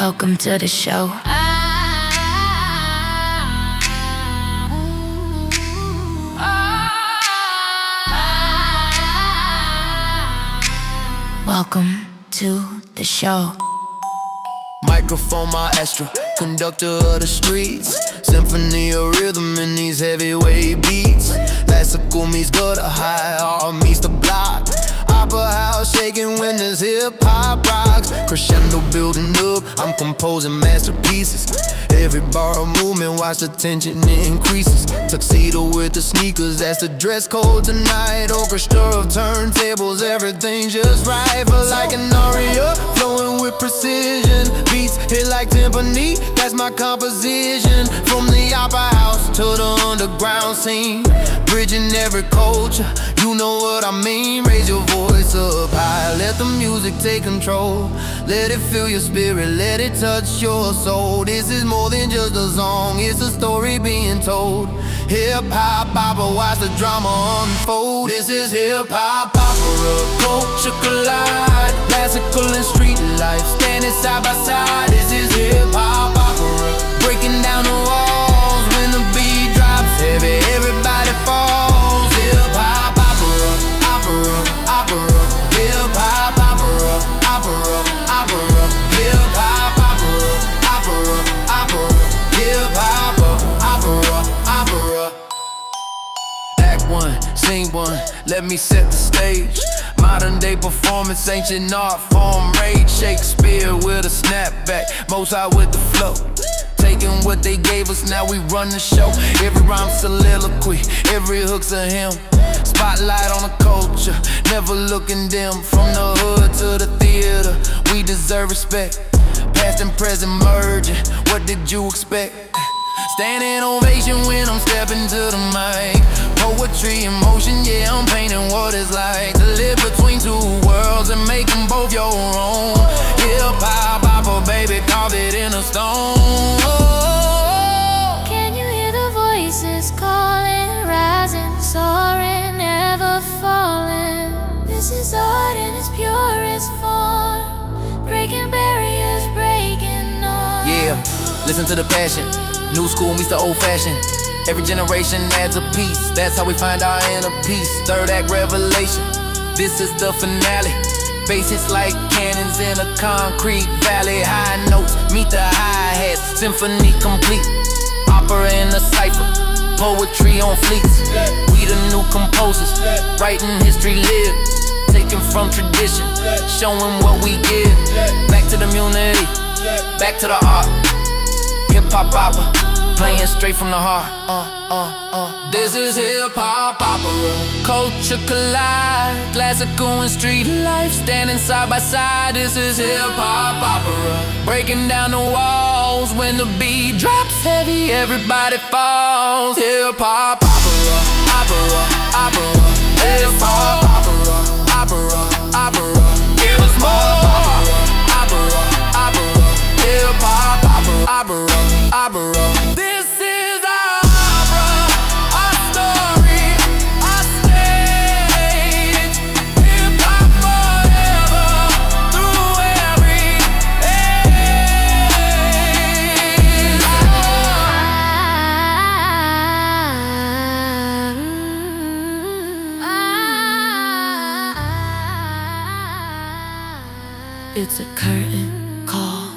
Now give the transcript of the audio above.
Welcome to the show. Welcome to the show. Microphone maestro, conductor of the streets, symphony of rhythm in these heavyweight beats. Classical meets gutter, high art meets the block. Opera house shaking when this hip-hop rocks. Crescendo building up, I'm composing masterpieces. Every bar of movement, watch the tension, it increases. Tuxedo with the sneakers, that's the dress code tonight. Orchestra of turntables, everything just right. Feel like an aria, flowing with precision. Beats hit like timpani, that's my composition. From the opera house to the underground scene, bridging every culture, you know what I mean. Raise your voice up high, let the music take control. Let it fill your spirit, let it touch your soul. This is more than just a song, it's a story being told. Hip-hop opera, watch the drama unfold. This is hip-hop opera, culture collide. Classical and street life, standing side by side. This is hip-hop opera, breaking down the walls. When the beat drops heavy, everybody falls. Hip-hop opera, opera, opera. Hip-hop opera, opera, opera. Hip-hop opera, opera, opera. Hip-hop opera, opera. Act one, scene one, let me set the stage. Modern day performance, ancient art form, rage. Shakespeare with a snapback, Mozart with the flow. Taking what they gave us, now we run the show. Every rhyme's soliloquy, every hook's a hymn. Spotlight on the culture, never looking dim. From the hood to the theater, we deserve respect. Past and present merging, what did you expect? Standing ovation when I'm stepping to the mic. Poetry in motion, yeah, I'm painting what it's like to live between two worlds and make them both your own. Hip-hop, opera, baby, carve it in a stone. Can you hear the voices calling, rising, soaring, never falling? This is art in its purest form, breaking barriers, breaking on. Yeah, listen to the passion. New school meets the old fashioned. Every generation adds a piece, that's how we find our inner peace. Third act revelation, this is the finale. Bass hits like cannons in a concrete valley. High notes meet the hi-hats, symphony complete. Opera in the cipher, poetry on fleeks. We the new composers, writing history live. Taken from tradition, showing what we give. Back to the community, back to the art. Hip-hop opera, playing straight from the heart. This is hip-hop opera, culture collide. Classical and street life, standing side by side. This is hip-hop opera, breaking down the walls. When the beat drops heavy, everybody falls. Hip-hop opera, opera, opera. Hip-hop opera, opera, opera. Give us more. Opera, opera, hip-hop opera, opera, opera. This is our opera, our story, our stage. Hip-hop forever, through every It's a curtain call.